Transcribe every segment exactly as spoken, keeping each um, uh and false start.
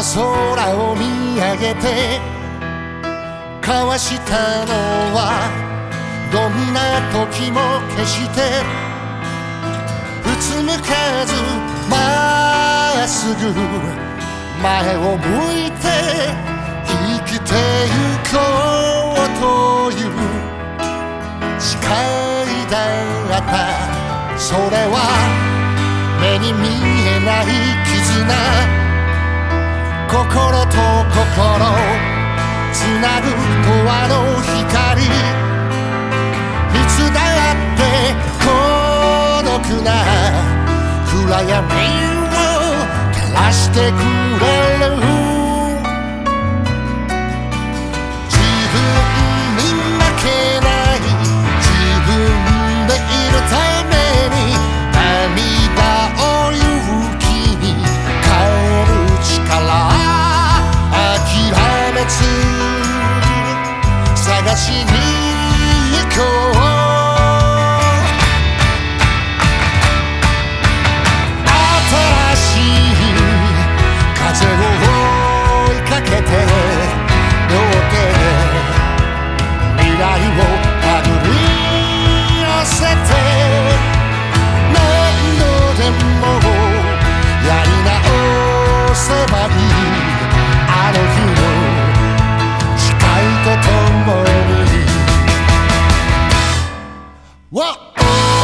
空を見上げて交わしたのはどんな時も決してうつむかずまっすぐ前を向いて生きてゆこうという誓いだった。それは目に見えない絆、心と心つなぐ永遠の光、いつだって孤独な暗闇を照らしてくれる。自分に負けない自分でいるために涙を勇気に変える力、諦めず探しに行こう。新しい風を追いかけて両手で未来を手繰り寄せて、何度でもやり直せばいいあの日の誓いとともに。Whoa!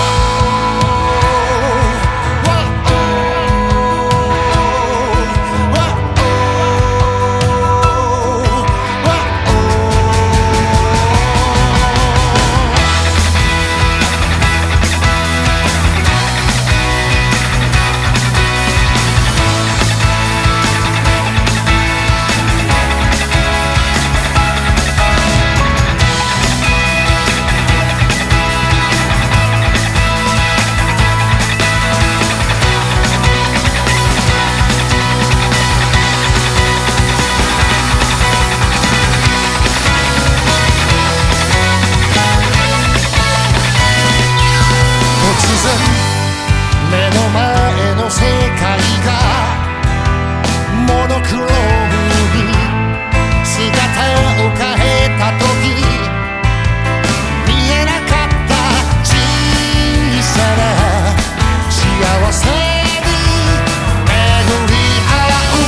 目の前の世界がモノクロームに姿を変えた時、見えなかった小さな幸せに巡り合う。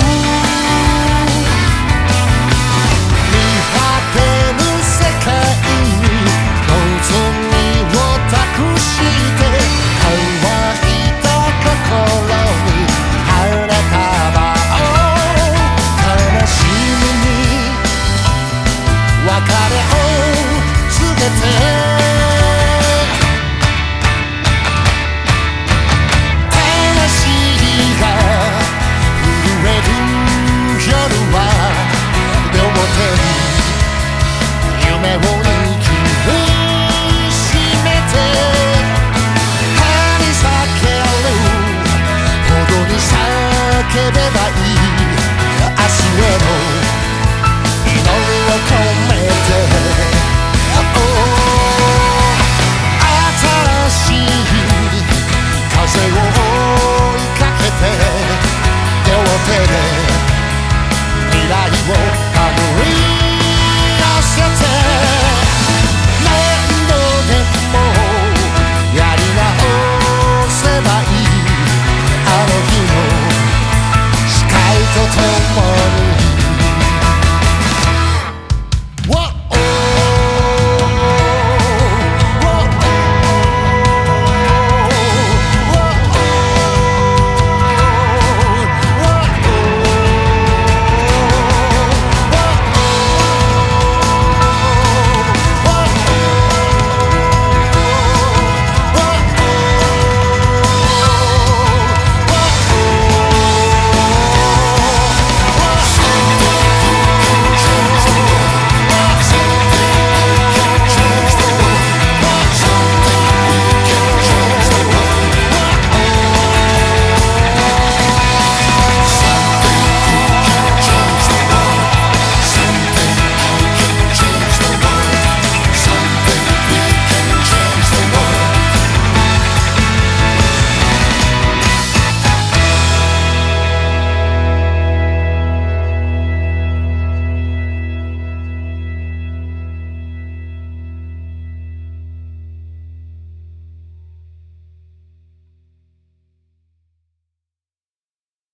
見果てぬ世界に望みを託して叫べばいい明日への祈りを込めて、新しい風を追いかけて両手で未来を手繰り寄せて、何度でもやり直せばいいあの日のととも